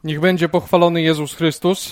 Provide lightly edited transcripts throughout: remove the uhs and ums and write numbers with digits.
Niech będzie pochwalony Jezus Chrystus.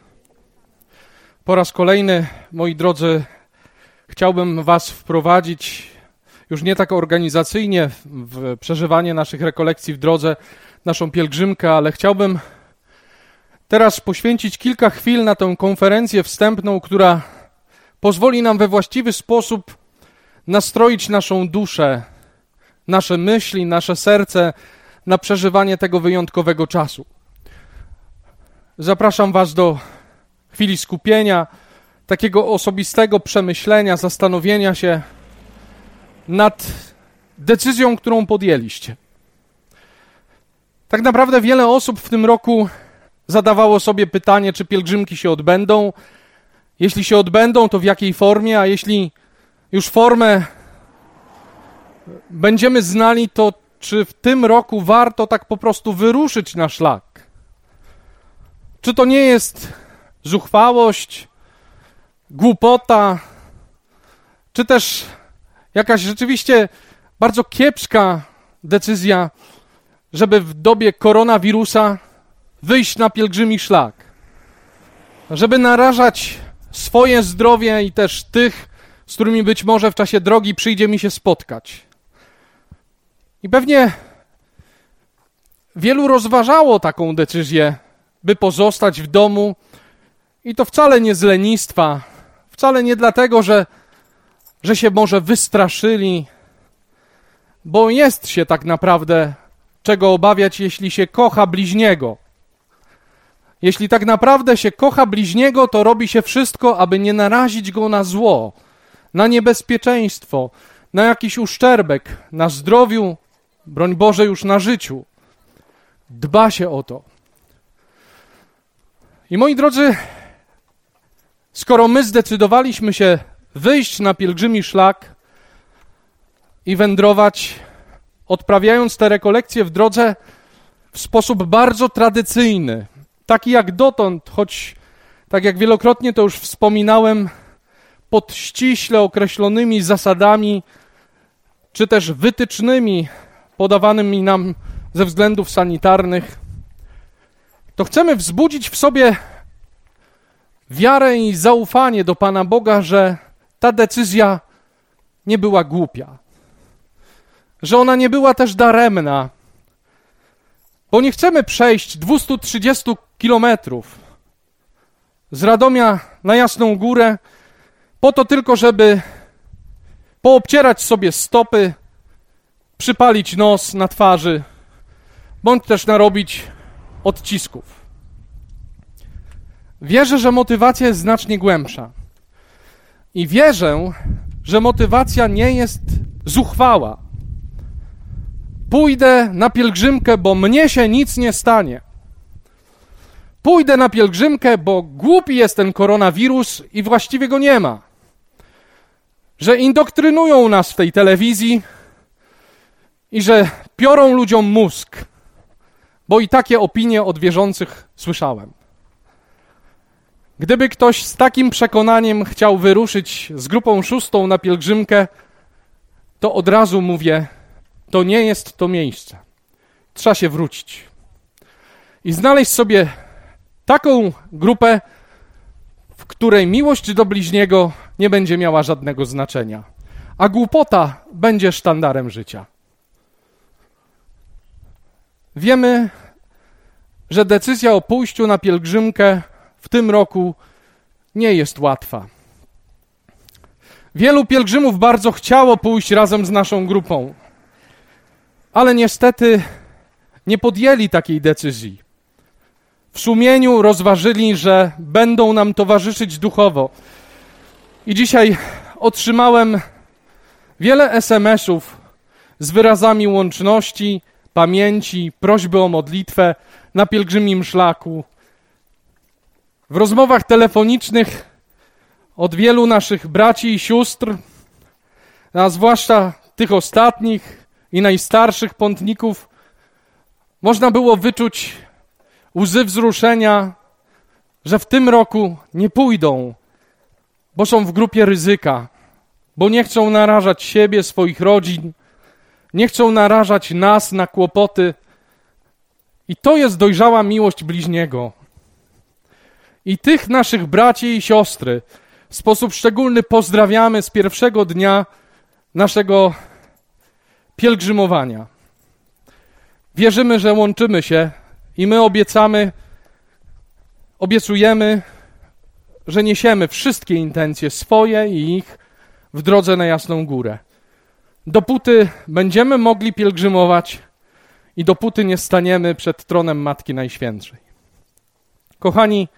Po raz kolejny, moi drodzy, chciałbym was wprowadzić już nie tak organizacyjnie w przeżywanie naszych rekolekcji w drodze, naszą pielgrzymkę, ale chciałbym teraz poświęcić kilka chwil na tę konferencję wstępną, która pozwoli nam we właściwy sposób nastroić naszą duszę, nasze myśli, nasze serce na przeżywanie tego wyjątkowego czasu. Zapraszam was do chwili skupienia, takiego osobistego przemyślenia, zastanowienia się nad decyzją, którą podjęliście. Tak naprawdę wiele osób w tym roku zadawało sobie pytanie, czy pielgrzymki się odbędą. Jeśli się odbędą, to w jakiej formie, a jeśli już formę będziemy znali, to czy w tym roku warto tak po prostu wyruszyć na szlak? Czy to nie jest zuchwałość, głupota, czy też jakaś rzeczywiście bardzo kiepska decyzja, żeby w dobie koronawirusa wyjść na pielgrzymi szlak, żeby narażać swoje zdrowie i też tych, z którymi być może w czasie drogi przyjdzie mi się spotkać. I pewnie wielu rozważało taką decyzję, by pozostać w domu, i to wcale nie z lenistwa, wcale nie dlatego, że się może wystraszyli, bo jest się tak naprawdę czego obawiać, jeśli się kocha bliźniego. Jeśli tak naprawdę się kocha bliźniego, to robi się wszystko, aby nie narazić go na zło, na niebezpieczeństwo, na jakiś uszczerbek, na zdrowiu, broń Boże już na życiu. Dba się o to. I moi drodzy, skoro my zdecydowaliśmy się wyjść na pielgrzymi szlak i wędrować, odprawiając te rekolekcje w drodze w sposób bardzo tradycyjny, taki jak dotąd, choć tak jak wielokrotnie to już wspominałem, pod ściśle określonymi zasadami, czy też wytycznymi podawanymi nam ze względów sanitarnych, to chcemy wzbudzić w sobie wiarę i zaufanie do Pana Boga, że ta decyzja nie była głupia, że ona nie była też daremna, bo nie chcemy przejść 230 kilometrów z Radomia na Jasną Górę po to tylko, żeby poobcierać sobie stopy, przypalić nos na twarzy, bądź też narobić odcisków. Wierzę, że motywacja jest znacznie głębsza. I wierzę, że motywacja nie jest zuchwała. Pójdę na pielgrzymkę, bo mnie się nic nie stanie. Pójdę na pielgrzymkę, bo głupi jest ten koronawirus i właściwie go nie ma. Że indoktrynują nas w tej telewizji i że piorą ludziom mózg, bo i takie opinie od wierzących słyszałem. Gdyby ktoś z takim przekonaniem chciał wyruszyć z grupą 6 na pielgrzymkę, to od razu mówię, to nie jest to miejsce. Trzeba się wrócić i znaleźć sobie taką grupę, w której miłość do bliźniego nie będzie miała żadnego znaczenia, a głupota będzie sztandarem życia. Wiemy, że decyzja o pójściu na pielgrzymkę w tym roku nie jest łatwa. Wielu pielgrzymów bardzo chciało pójść razem z naszą grupą, ale niestety nie podjęli takiej decyzji. W sumieniu rozważyli, że będą nam towarzyszyć duchowo. I dzisiaj otrzymałem wiele SMS-ów z wyrazami łączności, pamięci, prośby o modlitwę na pielgrzymim szlaku. W rozmowach telefonicznych od wielu naszych braci i sióstr, a zwłaszcza tych ostatnich i najstarszych pątników, można było wyczuć łzy wzruszenia, że w tym roku nie pójdą, bo są w grupie ryzyka, bo nie chcą narażać siebie, swoich rodzin, nie chcą narażać nas na kłopoty I to jest dojrzała miłość bliźniego. I tych naszych braci i siostry w sposób szczególny pozdrawiamy z pierwszego dnia naszego pielgrzymowania. Wierzymy, że łączymy się i my obiecujemy, że niesiemy wszystkie intencje swoje i ich w drodze na Jasną Górę. Dopóty będziemy mogli pielgrzymować i dopóty nie staniemy przed tronem Matki Najświętszej. Kochani,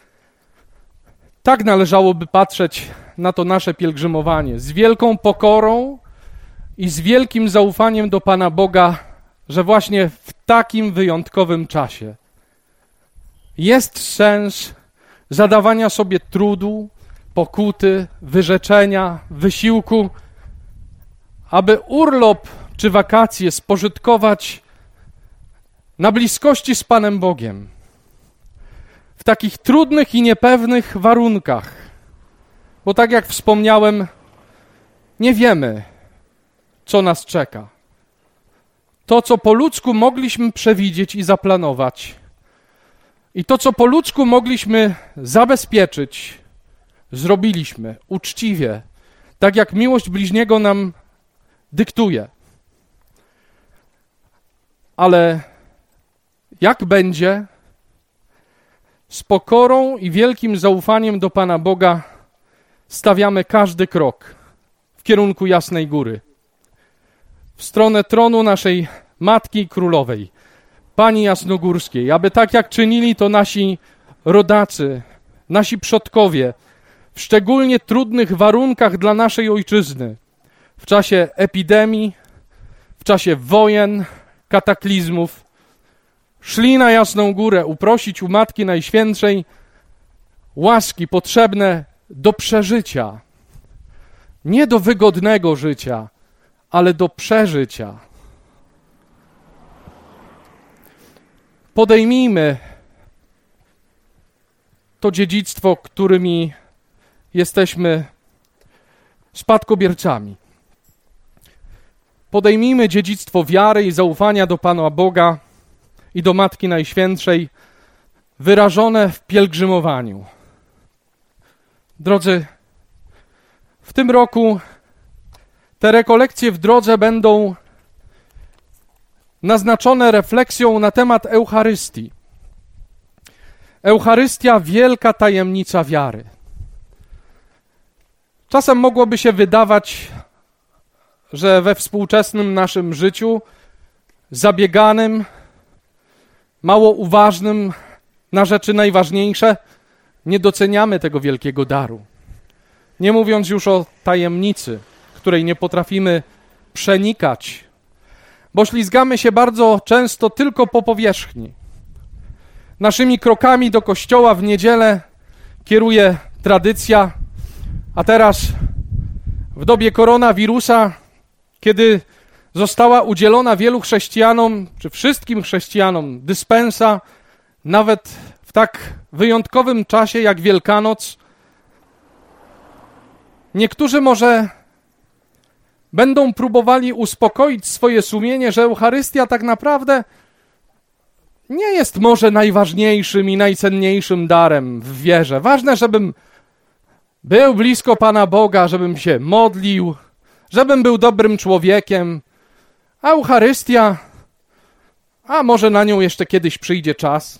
tak należałoby patrzeć na to nasze pielgrzymowanie, z wielką pokorą i z wielkim zaufaniem do Pana Boga, że właśnie w takim wyjątkowym czasie jest sens zadawania sobie trudu, pokuty, wyrzeczenia, wysiłku, aby urlop czy wakacje spożytkować na bliskości z Panem Bogiem. W takich trudnych i niepewnych warunkach. Bo tak jak wspomniałem, nie wiemy, co nas czeka. To, co po ludzku mogliśmy przewidzieć i zaplanować, i to, co po ludzku mogliśmy zabezpieczyć, zrobiliśmy uczciwie, tak jak miłość bliźniego nam dyktuje. Ale jak będzie, z pokorą i wielkim zaufaniem do Pana Boga stawiamy każdy krok w kierunku Jasnej Góry, w stronę tronu naszej Matki Królowej, Pani Jasnogórskiej, aby tak jak czynili to nasi rodacy, nasi przodkowie, w szczególnie trudnych warunkach dla naszej ojczyzny, w czasie epidemii, w czasie wojen, kataklizmów, szli na Jasną Górę uprosić u Matki Najświętszej łaski potrzebne do przeżycia. Nie do wygodnego życia, ale do przeżycia. Podejmijmy to dziedzictwo, którymi jesteśmy spadkobiercami. Podejmijmy dziedzictwo wiary i zaufania do Pana Boga i do Matki Najświętszej, wyrażone w pielgrzymowaniu. Drodzy, w tym roku te rekolekcje w drodze będą naznaczone refleksją na temat Eucharystii. Eucharystia, wielka tajemnica wiary. Czasem mogłoby się wydawać, że we współczesnym naszym życiu, zabieganym, mało uważnym na rzeczy najważniejsze, nie doceniamy tego wielkiego daru. Nie mówiąc już o tajemnicy, której nie potrafimy przenikać, bo ślizgamy się bardzo często tylko po powierzchni. Naszymi krokami do kościoła w niedzielę kieruje tradycja, a teraz w dobie koronawirusa, kiedy została udzielona wielu chrześcijanom, czy wszystkim chrześcijanom dyspensa, nawet w tak wyjątkowym czasie jak Wielkanoc, niektórzy może będą próbowali uspokoić swoje sumienie, że Eucharystia tak naprawdę nie jest może najważniejszym i najcenniejszym darem w wierze. Ważne, żebym był blisko Pana Boga, żebym się modlił, żebym był dobrym człowiekiem, a Eucharystia, a może na nią jeszcze kiedyś przyjdzie czas.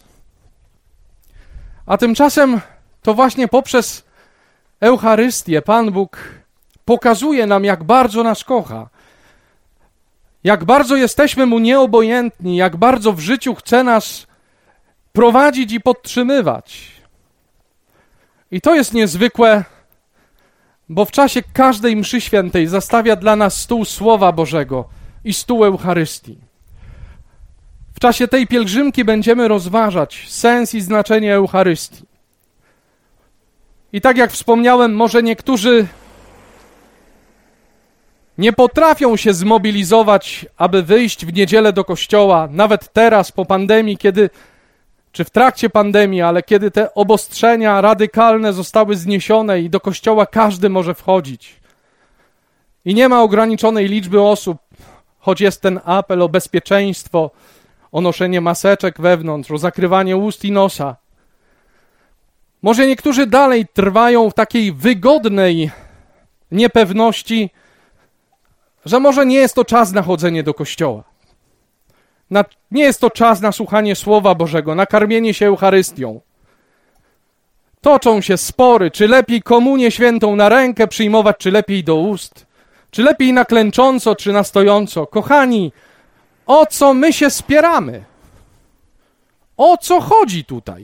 A tymczasem to właśnie poprzez Eucharystię Pan Bóg pokazuje nam, jak bardzo nas kocha, jak bardzo jesteśmy Mu nieobojętni, jak bardzo w życiu chce nas prowadzić i podtrzymywać. I to jest niezwykłe, bo w czasie każdej mszy świętej zastawia dla nas stół Słowa Bożego i stół Eucharystii. W czasie tej pielgrzymki będziemy rozważać sens i znaczenie Eucharystii. I tak jak wspomniałem, może niektórzy nie potrafią się zmobilizować, aby wyjść w niedzielę do kościoła, nawet teraz po pandemii, czy w trakcie pandemii, ale kiedy te obostrzenia radykalne zostały zniesione i do kościoła każdy może wchodzić. I nie ma ograniczonej liczby osób, choć jest ten apel o bezpieczeństwo, o noszenie maseczek wewnątrz, o zakrywanie ust i nosa. Może niektórzy dalej trwają w takiej wygodnej niepewności, że może nie jest to czas na chodzenie do kościoła. Nie jest to czas na słuchanie Słowa Bożego, na karmienie się Eucharystią. Toczą się spory, czy lepiej komunię świętą na rękę przyjmować, czy lepiej do ust, czy lepiej na klęcząco, czy na stojąco. Kochani, o co my się spieramy? O co chodzi tutaj?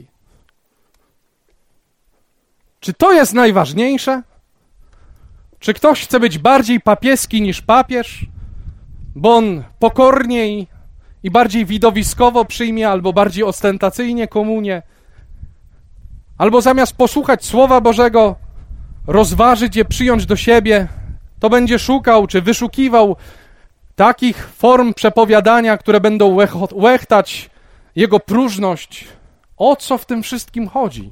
Czy to jest najważniejsze? Czy ktoś chce być bardziej papieski niż papież, bo on pokorniej i bardziej widowiskowo przyjmie, albo bardziej ostentacyjnie komunię? Albo zamiast posłuchać Słowa Bożego, rozważyć je, przyjąć do siebie, to będzie szukał czy wyszukiwał takich form przepowiadania, które będą łechtać jego próżność. O co w tym wszystkim chodzi?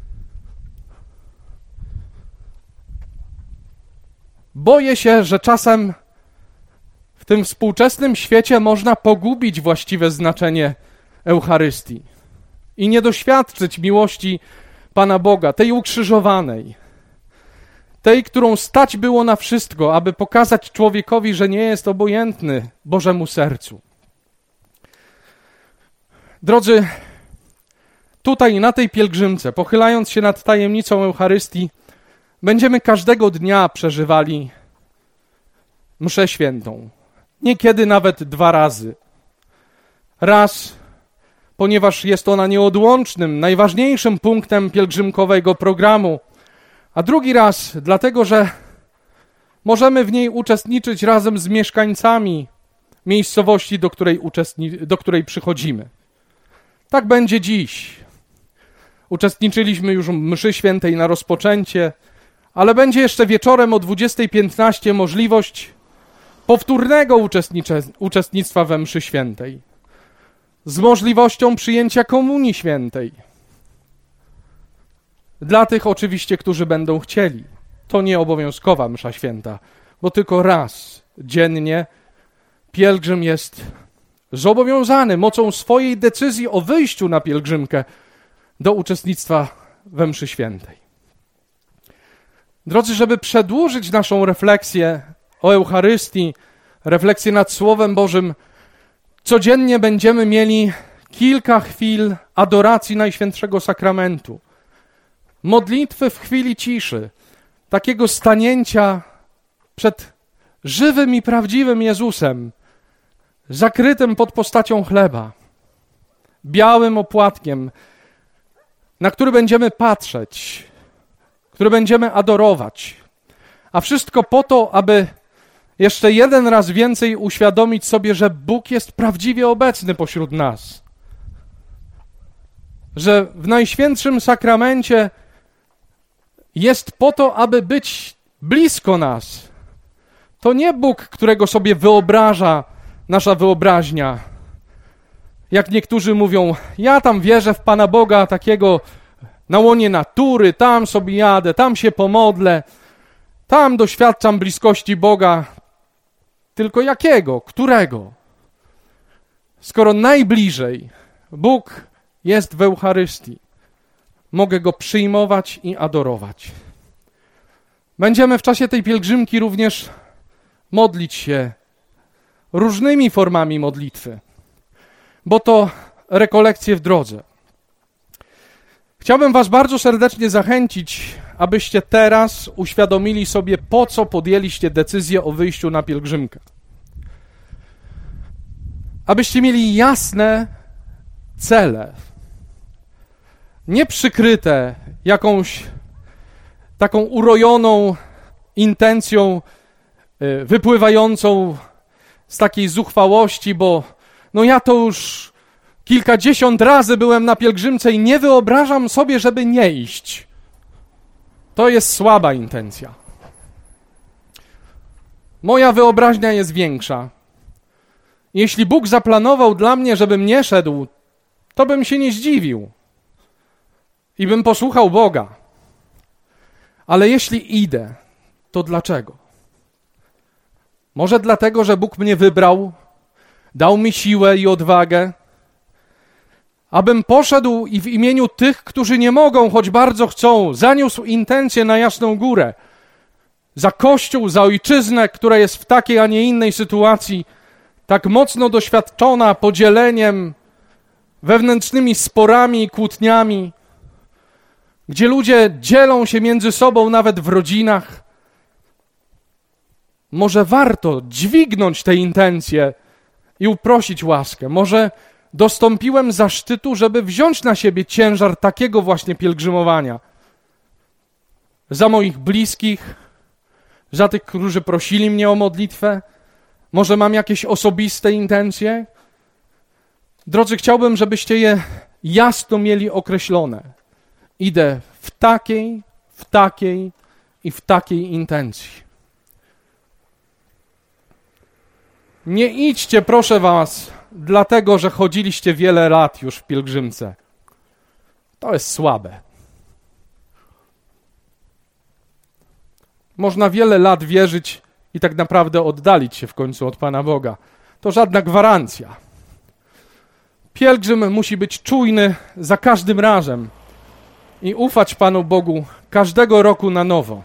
Boję się, że czasem w tym współczesnym świecie można pogubić właściwe znaczenie Eucharystii i nie doświadczyć miłości Pana Boga, tej ukrzyżowanej, tej, którą stać było na wszystko, aby pokazać człowiekowi, że nie jest obojętny Bożemu sercu. Drodzy, tutaj na tej pielgrzymce, pochylając się nad tajemnicą Eucharystii, będziemy każdego dnia przeżywali mszę świętą. Niekiedy nawet 2 razy. Raz, ponieważ jest ona nieodłącznym, najważniejszym punktem pielgrzymkowego programu, a drugi raz dlatego, że możemy w niej uczestniczyć razem z mieszkańcami miejscowości, do której przychodzimy. Tak będzie dziś. Uczestniczyliśmy już w mszy świętej na rozpoczęcie, ale będzie jeszcze wieczorem o 20:15 możliwość powtórnego uczestnictwa we mszy świętej z możliwością przyjęcia komunii świętej. Dla tych oczywiście, którzy będą chcieli. To nie obowiązkowa msza święta, bo tylko raz dziennie pielgrzym jest zobowiązany mocą swojej decyzji o wyjściu na pielgrzymkę do uczestnictwa we mszy świętej. Drodzy, żeby przedłużyć naszą refleksję o Eucharystii, refleksję nad Słowem Bożym, codziennie będziemy mieli kilka chwil adoracji Najświętszego Sakramentu. Modlitwy w chwili ciszy, takiego stanięcia przed żywym i prawdziwym Jezusem, zakrytym pod postacią chleba, białym opłatkiem, na który będziemy patrzeć, który będziemy adorować. A wszystko po to, aby jeszcze jeden raz więcej uświadomić sobie, że Bóg jest prawdziwie obecny pośród nas. Że w Najświętszym Sakramencie jest po to, aby być blisko nas. To nie Bóg, którego sobie wyobraża nasza wyobraźnia. Jak niektórzy mówią, ja tam wierzę w Pana Boga takiego na łonie natury, tam sobie jadę, tam się pomodlę, tam doświadczam bliskości Boga. Tylko jakiego? Którego? Skoro najbliżej Bóg jest w Eucharystii, mogę Go przyjmować i adorować. Będziemy w czasie tej pielgrzymki również modlić się różnymi formami modlitwy, bo to rekolekcje w drodze. Chciałbym was bardzo serdecznie zachęcić, abyście teraz uświadomili sobie, po co podjęliście decyzję o wyjściu na pielgrzymkę. Abyście mieli jasne cele, nie przykryte jakąś taką urojoną intencją wypływającą z takiej zuchwałości, bo no ja to już kilkadziesiąt razy byłem na pielgrzymce i nie wyobrażam sobie, żeby nie iść. To jest słaba intencja. Moja wyobraźnia jest większa. Jeśli Bóg zaplanował dla mnie, żebym nie szedł, to bym się nie zdziwił i bym posłuchał Boga. Ale jeśli idę, to dlaczego? Może dlatego, że Bóg mnie wybrał, dał mi siłę i odwagę, abym poszedł i w imieniu tych, którzy nie mogą, choć bardzo chcą, zaniósł intencję na Jasną Górę, za Kościół, za ojczyznę, która jest w takiej, a nie innej sytuacji, tak mocno doświadczona podzieleniem, wewnętrznymi sporami i kłótniami, gdzie ludzie dzielą się między sobą nawet w rodzinach. Może warto dźwignąć te intencje i uprosić łaskę. Może dostąpiłem zaszczytu, żeby wziąć na siebie ciężar takiego właśnie pielgrzymowania. Za moich bliskich, za tych, którzy prosili mnie o modlitwę. Może mam jakieś osobiste intencje? Drodzy, chciałbym, żebyście je jasno mieli określone. Idę w takiej i w takiej intencji. Nie idźcie, proszę was, dlatego, że chodziliście wiele lat już w pielgrzymce. To jest słabe. Można wiele lat wierzyć i tak naprawdę oddalić się w końcu od Pana Boga. To żadna gwarancja. Pielgrzym musi być czujny za każdym razem i ufać Panu Bogu każdego roku na nowo.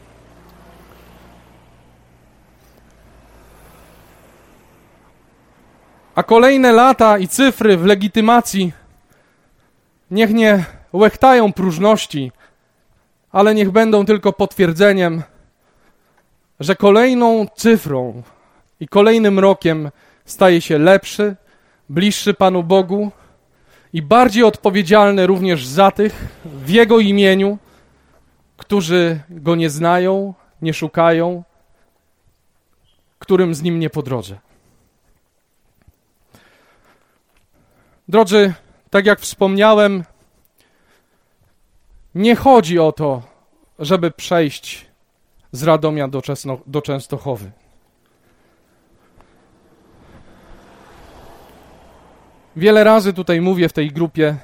A kolejne lata i cyfry w legitymacji niech nie łechtają próżności, ale niech będą tylko potwierdzeniem, że kolejną cyfrą i kolejnym rokiem staje się lepszy, bliższy Panu Bogu i bardziej odpowiedzialny również za tych w Jego imieniu, którzy Go nie znają, nie szukają, którym z Nim nie po drodze. Drodzy, tak jak wspomniałem, nie chodzi o to, żeby przejść z Radomia do Częstochowy. Wiele razy tutaj mówię w tej grupie,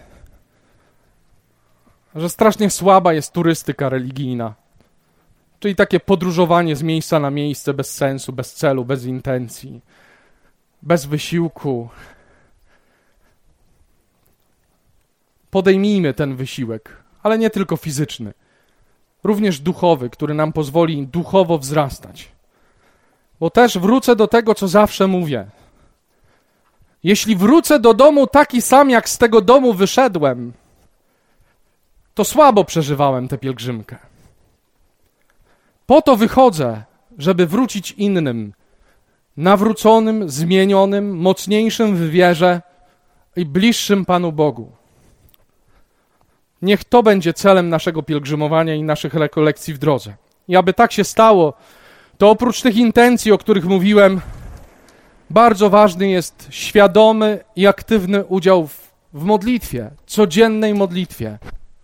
że strasznie słaba jest turystyka religijna. Czyli takie podróżowanie z miejsca na miejsce bez sensu, bez celu, bez intencji, bez wysiłku. Podejmijmy ten wysiłek, ale nie tylko fizyczny, również duchowy, który nam pozwoli duchowo wzrastać. Bo też wrócę do tego, co zawsze mówię. Jeśli wrócę do domu taki sam, jak z tego domu wyszedłem, to słabo przeżywałem tę pielgrzymkę. Po to wychodzę, żeby wrócić innym, nawróconym, zmienionym, mocniejszym w wierze i bliższym Panu Bogu. Niech to będzie celem naszego pielgrzymowania i naszych rekolekcji w drodze. I aby tak się stało, to oprócz tych intencji, o których mówiłem, bardzo ważny jest świadomy i aktywny udział w modlitwie, codziennej modlitwie.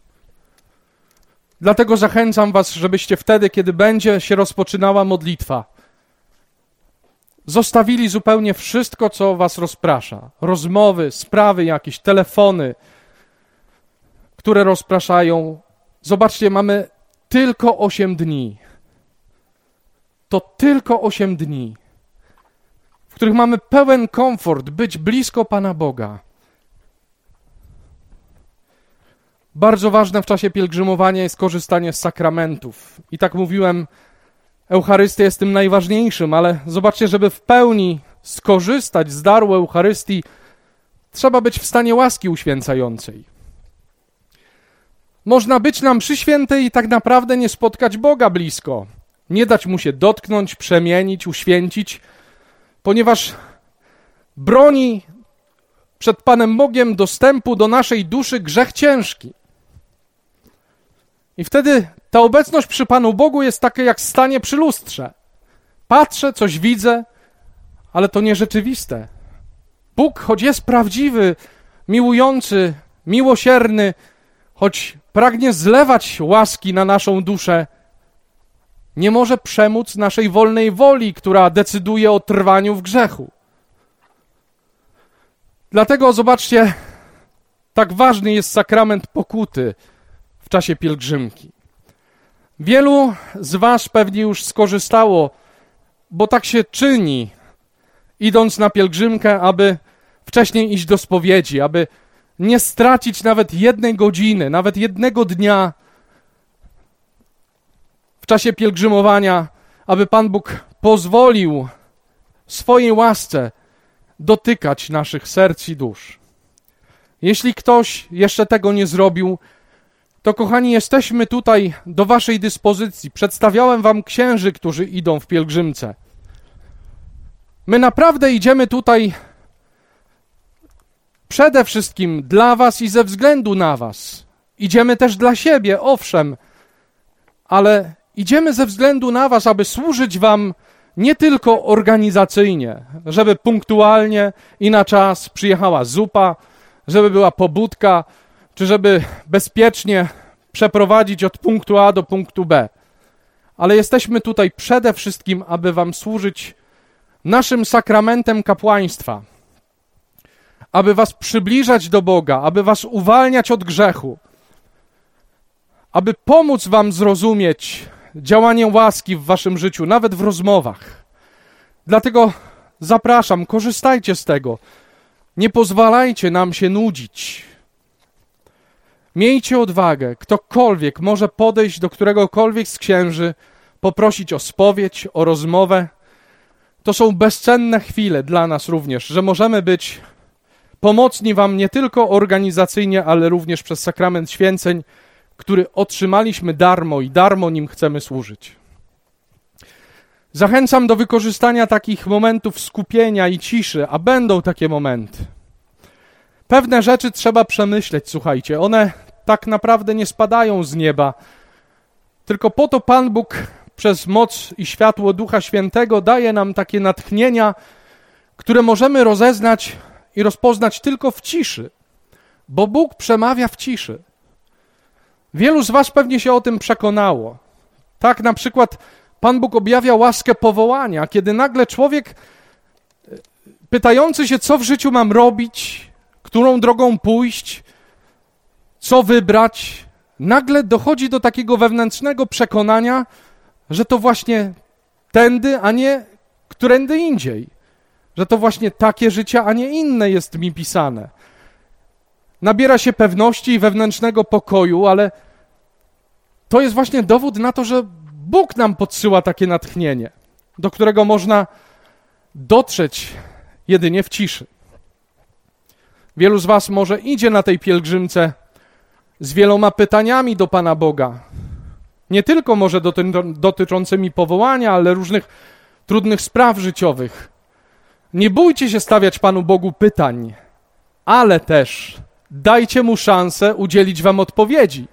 Dlatego zachęcam was, żebyście wtedy, kiedy będzie się rozpoczynała modlitwa, zostawili zupełnie wszystko, co was rozprasza. Rozmowy, sprawy jakieś, telefony, które rozpraszają. Zobaczcie, mamy tylko 8 dni. To tylko 8 dni, w których mamy pełen komfort być blisko Pana Boga. Bardzo ważne w czasie pielgrzymowania jest korzystanie z sakramentów. I tak mówiłem, Eucharystia jest tym najważniejszym, ale zobaczcie, żeby w pełni skorzystać z daru Eucharystii, trzeba być w stanie łaski uświęcającej. Można być na mszy świętej i tak naprawdę nie spotkać Boga blisko. Nie dać Mu się dotknąć, przemienić, uświęcić, ponieważ broni przed Panem Bogiem dostępu do naszej duszy grzech ciężki. I wtedy ta obecność przy Panu Bogu jest taka jak stanie przy lustrze. Patrzę, coś widzę, ale to nierzeczywiste. Bóg, choć jest prawdziwy, miłujący, miłosierny, choć pragnie zlewać łaski na naszą duszę, nie może przemóc naszej wolnej woli, która decyduje o trwaniu w grzechu. Dlatego, zobaczcie, tak ważny jest sakrament pokuty w czasie pielgrzymki. Wielu z was pewnie już skorzystało, bo tak się czyni, idąc na pielgrzymkę, aby wcześniej iść do spowiedzi, aby nie stracić nawet 1 godziny, nawet 1 dnia w czasie pielgrzymowania, aby Pan Bóg pozwolił w swojej łasce dotykać naszych serc i dusz. Jeśli ktoś jeszcze tego nie zrobił, to kochani, jesteśmy tutaj do waszej dyspozycji. Przedstawiałem wam księży, którzy idą w pielgrzymce. My naprawdę idziemy tutaj przede wszystkim dla was i ze względu na was. Idziemy też dla siebie, owszem, ale idziemy ze względu na was, aby służyć wam nie tylko organizacyjnie, żeby punktualnie i na czas przyjechała zupa, żeby była pobudka, czy żeby bezpiecznie przeprowadzić od punktu A do punktu B. Ale jesteśmy tutaj przede wszystkim, aby wam służyć naszym sakramentem kapłaństwa, aby was przybliżać do Boga, aby was uwalniać od grzechu, aby pomóc wam zrozumieć działanie łaski w waszym życiu, nawet w rozmowach. Dlatego zapraszam, korzystajcie z tego. Nie pozwalajcie nam się nudzić. Miejcie odwagę. Ktokolwiek może podejść do któregokolwiek z księży, poprosić o spowiedź, o rozmowę. To są bezcenne chwile dla nas również, że możemy być pomocni wam nie tylko organizacyjnie, ale również przez sakrament święceń, który otrzymaliśmy darmo i darmo nim chcemy służyć. Zachęcam do wykorzystania takich momentów skupienia i ciszy, a będą takie momenty. Pewne rzeczy trzeba przemyśleć, słuchajcie, one tak naprawdę nie spadają z nieba, tylko po to Pan Bóg przez moc i światło Ducha Świętego daje nam takie natchnienia, które możemy rozeznać i rozpoznać tylko w ciszy, bo Bóg przemawia w ciszy. Wielu z was pewnie się o tym przekonało. Tak na przykład Pan Bóg objawia łaskę powołania, kiedy nagle człowiek pytający się, co w życiu mam robić, którą drogą pójść, co wybrać, nagle dochodzi do takiego wewnętrznego przekonania, że to właśnie tędy, a nie którędy indziej. Że to właśnie takie życie, a nie inne jest mi pisane. Nabiera się pewności i wewnętrznego pokoju, ale to jest właśnie dowód na to, że Bóg nam podsyła takie natchnienie, do którego można dotrzeć jedynie w ciszy. Wielu z was może idzie na tej pielgrzymce z wieloma pytaniami do Pana Boga. Nie tylko może dotyczącymi powołania, ale różnych trudnych spraw życiowych. Nie bójcie się stawiać Panu Bogu pytań, ale też dajcie Mu szansę udzielić wam odpowiedzi.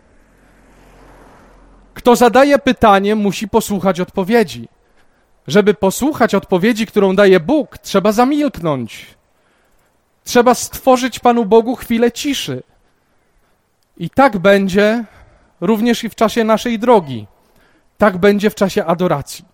Kto zadaje pytanie, musi posłuchać odpowiedzi. Żeby posłuchać odpowiedzi, którą daje Bóg, trzeba zamilknąć. Trzeba stworzyć Panu Bogu chwilę ciszy. I tak będzie również i w czasie naszej drogi. Tak będzie w czasie adoracji.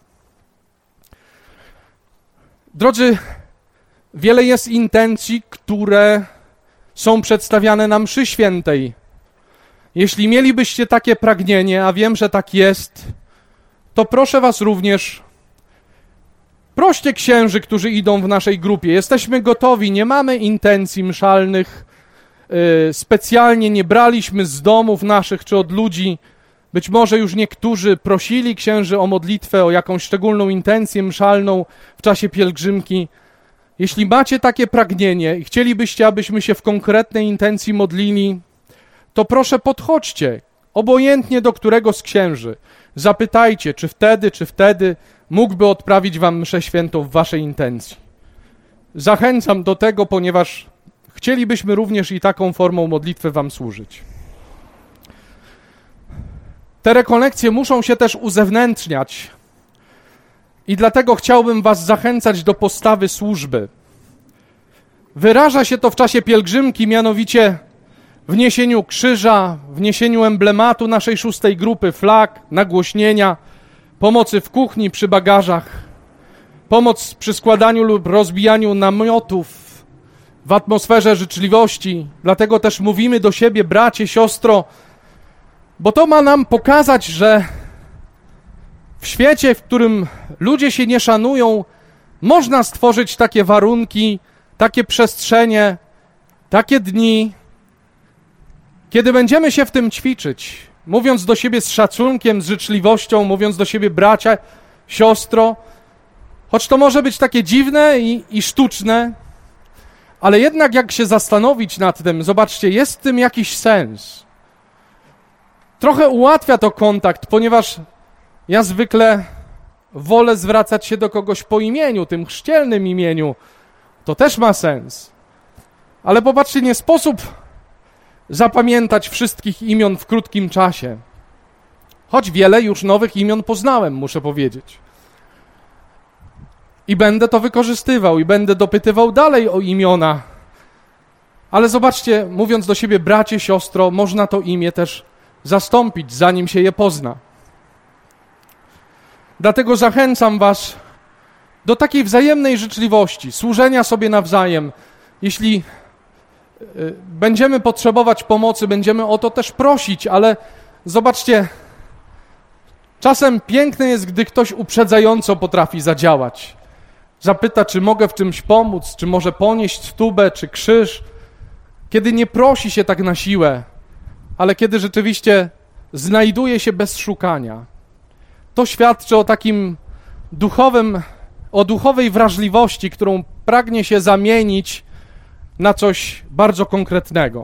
Drodzy, wiele jest intencji, które są przedstawiane na mszy świętej. Jeśli mielibyście takie pragnienie, a wiem, że tak jest, to proszę was również, proście księży, którzy idą w naszej grupie. Jesteśmy gotowi, nie mamy intencji mszalnych, specjalnie nie braliśmy z domów naszych czy od ludzi. Być może już niektórzy prosili księży o modlitwę, o jakąś szczególną intencję mszalną w czasie pielgrzymki. Jeśli macie takie pragnienie i chcielibyście, abyśmy się w konkretnej intencji modlili, to proszę podchodźcie, obojętnie do którego z księży. Zapytajcie, czy wtedy mógłby odprawić wam mszę świętą w waszej intencji. Zachęcam do tego, ponieważ chcielibyśmy również i taką formą modlitwy wam służyć. Te rekolekcje muszą się też uzewnętrzniać i dlatego chciałbym was zachęcać do postawy służby. Wyraża się to w czasie pielgrzymki, mianowicie w niesieniu krzyża, w niesieniu emblematu naszej 6. grupy, flag, nagłośnienia, pomocy w kuchni, przy bagażach, pomoc przy składaniu lub rozbijaniu namiotów w atmosferze życzliwości. Dlatego też mówimy do siebie, bracie, siostro, bo to ma nam pokazać, że w świecie, w którym ludzie się nie szanują, można stworzyć takie warunki, takie przestrzenie, takie dni, Kiedy będziemy się w tym ćwiczyć, mówiąc do siebie z szacunkiem, z życzliwością, mówiąc do siebie bracia, siostro, choć to może być takie dziwne i sztuczne, ale jednak jak się zastanowić nad tym, zobaczcie, jest w tym jakiś sens. Trochę ułatwia to kontakt, ponieważ ja zwykle wolę zwracać się do kogoś po imieniu, tym chrzcielnym imieniu. To też ma sens. Ale popatrzcie, nie sposób zapamiętać wszystkich imion w krótkim czasie. Choć wiele już nowych imion poznałem, muszę powiedzieć. I będę to wykorzystywał i będę dopytywał dalej o imiona. Ale zobaczcie, mówiąc do siebie bracie, siostro, można to imię też zastąpić, zanim się je pozna. Dlatego zachęcam was do takiej wzajemnej życzliwości, służenia sobie nawzajem. Jeśli będziemy potrzebować pomocy, będziemy o to też prosić, ale zobaczcie, czasem piękne jest, gdy ktoś uprzedzająco potrafi zadziałać. Zapyta, czy mogę w czymś pomóc, czy może ponieść tubę, czy krzyż. Kiedy nie prosi się tak na siłę, ale kiedy rzeczywiście znajduje się bez szukania. To świadczy o takim duchowej wrażliwości, którą pragnie się zamienić na coś bardzo konkretnego.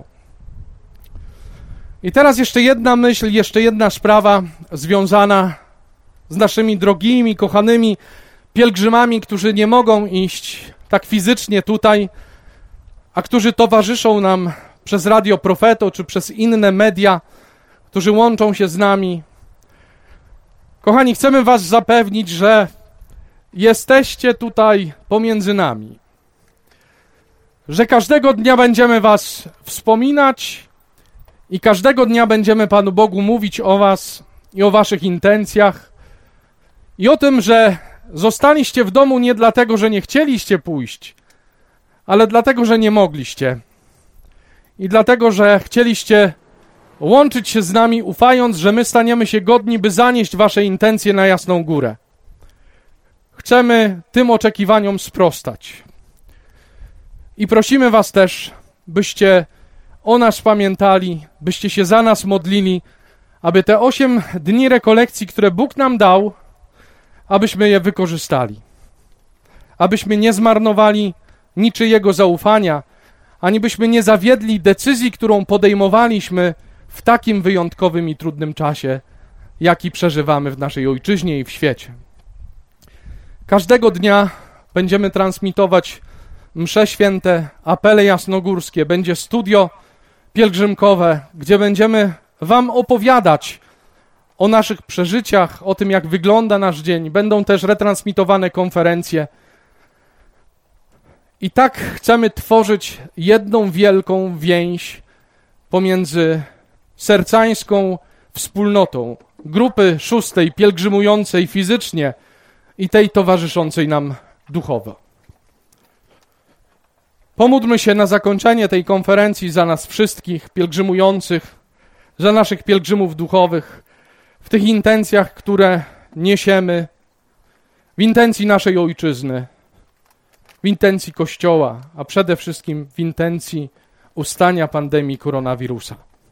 I teraz jeszcze jedna myśl, jeszcze jedna sprawa związana z naszymi drogimi, kochanymi pielgrzymami, którzy nie mogą iść tak fizycznie tutaj, a którzy towarzyszą nam przez Radio Profeto czy przez inne media, którzy łączą się z nami. Kochani, chcemy was zapewnić, że jesteście tutaj pomiędzy nami. Że każdego dnia będziemy was wspominać i każdego dnia będziemy Panu Bogu mówić o was i o waszych intencjach i o tym, że zostaliście w domu nie dlatego, że nie chcieliście pójść, ale dlatego, że nie mogliście. I dlatego, że chcieliście łączyć się z nami, ufając, że my staniemy się godni, by zanieść wasze intencje na jasną górę. Chcemy tym oczekiwaniom sprostać. I prosimy was też, byście o nas pamiętali, byście się za nas modlili, aby te 8 dni rekolekcji, które Bóg nam dał, abyśmy je wykorzystali. Abyśmy nie zmarnowali niczyjego zaufania, ani byśmy nie zawiedli decyzji, którą podejmowaliśmy w takim wyjątkowym i trudnym czasie, jaki przeżywamy w naszej ojczyźnie i w świecie. Każdego dnia będziemy transmitować msze święte, apele jasnogórskie, będzie studio pielgrzymkowe, gdzie będziemy wam opowiadać o naszych przeżyciach, o tym, jak wygląda nasz dzień. Będą też retransmitowane konferencje. I tak chcemy tworzyć jedną wielką więź pomiędzy sercańską wspólnotą, grupy 6 pielgrzymującej fizycznie i tej towarzyszącej nam duchowo. Pomódlmy się na zakończenie tej konferencji za nas wszystkich pielgrzymujących, za naszych pielgrzymów duchowych, w tych intencjach, które niesiemy, w intencji naszej ojczyzny, w intencji Kościoła, a przede wszystkim w intencji ustania pandemii koronawirusa.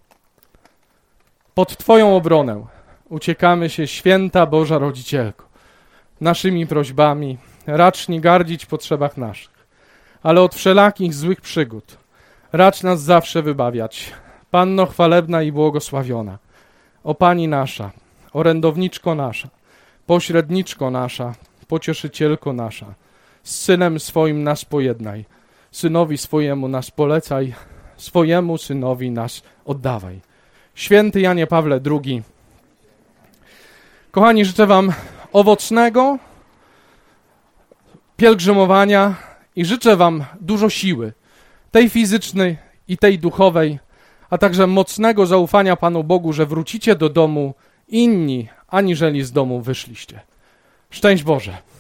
Pod Twoją obronę uciekamy się, święta Boża Rodzicielko, naszymi prośbami, racz nie gardzić potrzebach naszych, ale od wszelakich złych przygód racz nas zawsze wybawiać. Panno chwalebna i błogosławiona, o Pani nasza, orędowniczko nasza, pośredniczko nasza, pocieszycielko nasza, z Synem swoim nas pojednaj, Synowi swojemu nas polecaj, swojemu Synowi nas oddawaj. Święty Janie Pawle II. Kochani, życzę wam owocnego pielgrzymowania i życzę wam dużo siły, tej fizycznej i tej duchowej, a także mocnego zaufania Panu Bogu, że wrócicie do domu inni, aniżeli z domu wyszliście. Szczęść Boże!